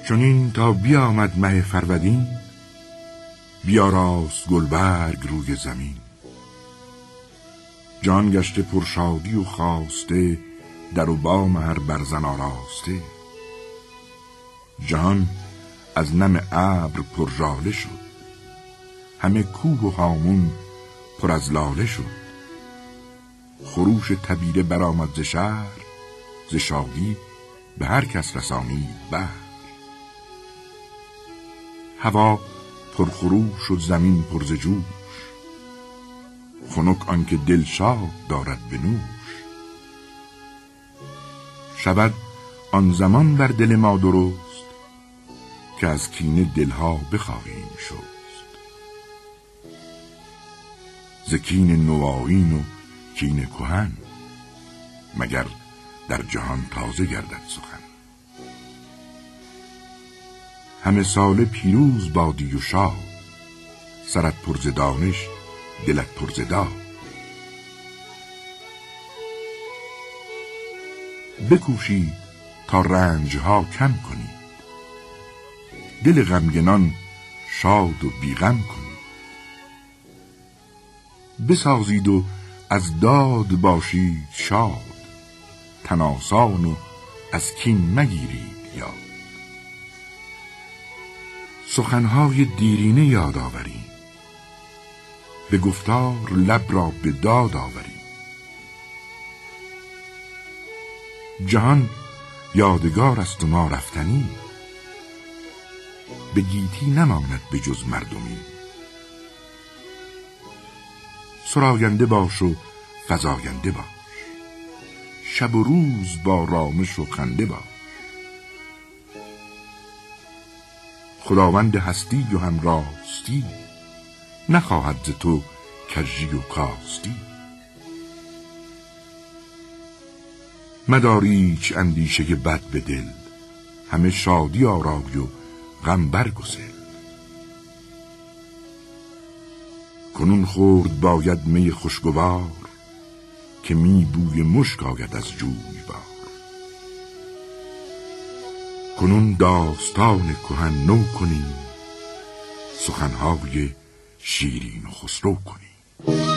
چنین تا بیامد مه فرودین، بیاراست گلبرگ روی زمین. جان گشته پرشادی و خواسته، در و بام هر برزن آراسته. جهان از نم ابر پر ژاله شد، همه کوه و هامون پر از لاله شد. خروش تبیره برآمد ز شهر، ز شادی به هر کس رسانید بهر. هوا پرخروش و زمین پر ز جوش، خنک آنکه دل شاد دارد به نوش. شود آن زمان بر دل ما درست، که از کینه دلها بخواهیم شست. ز کین نوآیین و کین کهن، مگر در جهان تازه گردد سخن. همه ساله پیروز بادی و شاد، سرت پر ز دانش دلت پر ز داد. بکوشید تا رنجها کم کنید، دل غمگنان شاد و بیغم کنید. بسازید و از داد باشید شاد، تن آسان و از کین مگیرید یاد. سخنهای دیرینه یاد آوریم، به گفتار لب را به داد آوریم. جهان یادگار است و ما رفتنی، به گیتی نماند به جز مردمی. سراینده باش و فزاینده باش، شب و روز با رامش و خنده باش. خداوند هستی و هم راستی، نخواهد ز تو کژی و کاستی. مدار هیچ اندیشه بد به دل، همه شادی آرای و غم برگسل. کنون خورد باید می خوشگوار، که می بوی مشک آید از جویبار. کنون داستان کهن نو کنیم، سخنهای شیرین و خسرو کنیم.